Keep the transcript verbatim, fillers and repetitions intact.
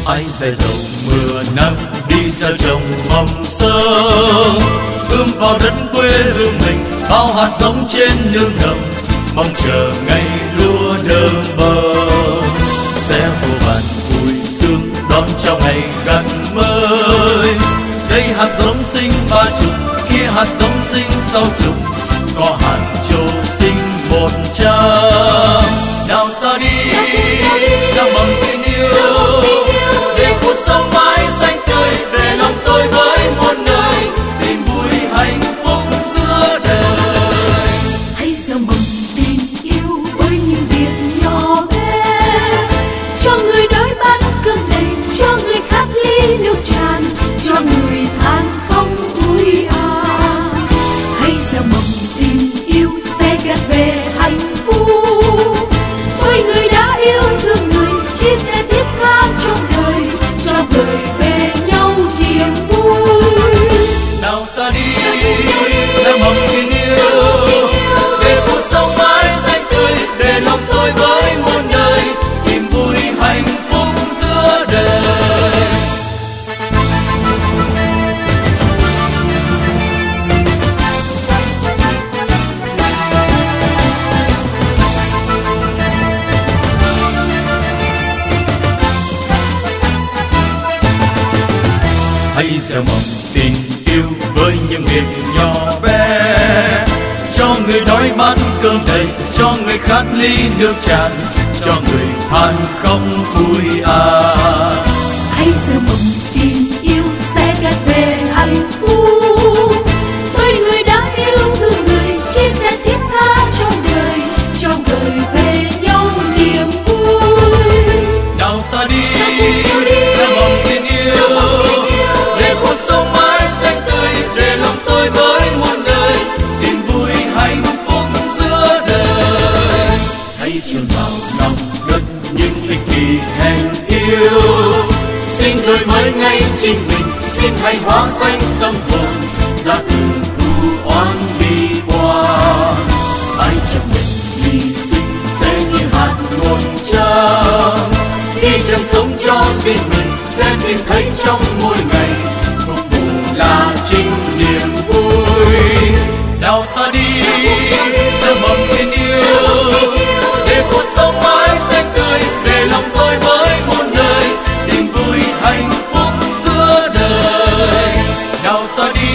Anh dày dầu mưa nắng đi ra trồng mầm sớm, ươm vào đất quê hương mình bao hạt giống trên nương đầm, mong chờ ngày lúa đơm bờ. Sẽ vô vàn vui sướng đón chào ngày gặt mới. Đây hạt giống sinh ba chục, kia hạt giống sinh sáu chục, có hạt trổ sinh một trăm. Nào ta đi ra mầm tình yêu, để cuộc sống mãi xanh tươi, để lòng tôi với muôn nơi tìm vui hạnh phúc giữa đời. Hãy gieo mầm tình yêu với những việc nhỏ bé, cho người đói bát cơm đầy, cho người khát ly nước tràn, cho người than không vui à. Hãy gieo mầm tình yêu sẽ gặt về hạnh phúc, với người đã yêu thương người, chia sẻ tiếp tha trong đời, cho gửi về nhau niềm vui. Nào ta đi ra mầm tình yêu, để cuộc sống mãi xanh tươi, để lòng tôi với muôn đời tìm vui hạnh phúc giữa đời. Hãy gieo mầm tình yêu với những việc nhỏ bé, cho người đói bát cơm đầy, cho người khát ly nước tràn, cho người than không vui à. Hãy gieo mầm tình yêu sẽ gặt về hạnh phúc, với người đã yêu thương người, chia sẻ thiết tha trong đời, cho gửi về nhau niềm vui. Nào ta đi ra mầm tình yêu, để cuộc sống mãi xanh tươi, để lòng tôi với muôn đời tìm vui hạnh phúc giữa đời. Hãy chôn vào lòng đất những ích kỷ hèn yêu, xin đổi mới ngay chính mình, xin hãy hóa xanh tâm hồn, ra từ thù oán bi quan. Ai chấp nhận hy sinh sẽ như hạt ngọn trắng, khi chẳng sống cho riêng mình sẽ tìm thấy trong mỗi ngày phục vụ là chính niềm vui. Nào ta đi ra mầm tình yêu, để cuộc sống mãi xanh tươi, để lòng tôi với muôn đời tìm vui hạnh phúc giữa đời. Nào ta đi